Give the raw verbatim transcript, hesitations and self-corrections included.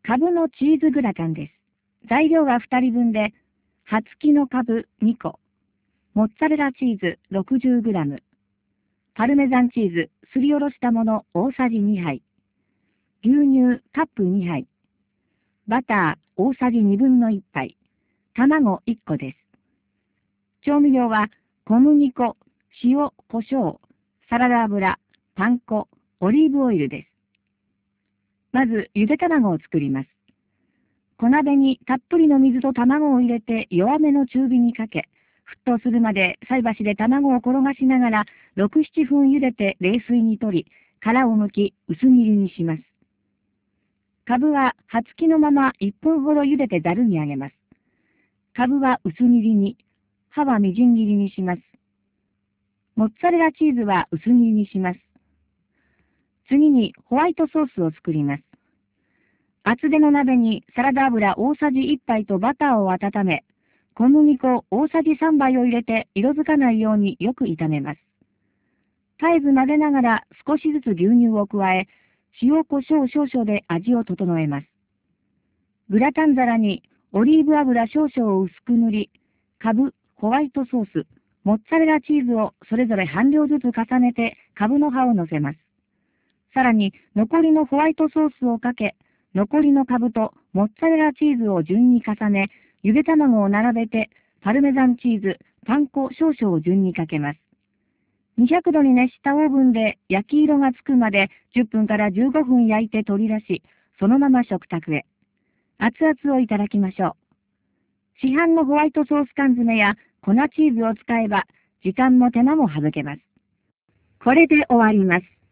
カブのチーズグラタンです。材料はふたりぶんで、葉付きのカブにこ、モッツァレラチーズ ろくじゅうグラム、パルメザンチーズすりおろしたもの大さじにはい、牛乳カップにはい、バター大さじにぶんのいっぱい、卵いっこです。調味料は小麦粉、塩、胡椒、サラダ油、パン粉、オリーブオイルです。まず、ゆで卵を作ります。小鍋にたっぷりの水と卵を入れて弱めの中火にかけ、沸騰するまで菜箸で卵を転がしながらろく、ななふん茹でて冷水に取り、殻を剥き薄切りにします。カブは葉付きのままいっぷんほど茹でてざるにあげます。カブは薄切りに、葉はみじん切りにします。モッツァレラチーズは薄切りにします。次にホワイトソースを作ります。厚手の鍋にサラダ油大さじいっぱいとバターを温め、小麦粉大さじさんばいを入れて色づかないようによく炒めます。絶えず混ぜながら少しずつ牛乳を加え、塩コショウ少々で味を整えます。グラタン皿にオリーブ油少々を薄く塗り、カブ、ホワイトソース、モッツァレラチーズをそれぞれ半量ずつ重ねてカブの葉を乗せます。さらに残りのホワイトソースをかけ、残りのカブとモッツァレラチーズを順に重ね、ゆで卵を並べて、パルメザンチーズ、パン粉少々を順にかけます。にひゃくどに熱したオーブンで焼き色がつくまでじゅっぷんからじゅうごふん焼いて取り出し、そのまま食卓へ。熱々をいただきましょう。市販のホワイトソース缶詰や粉チーズを使えば、時間も手間も省けます。これで終わります。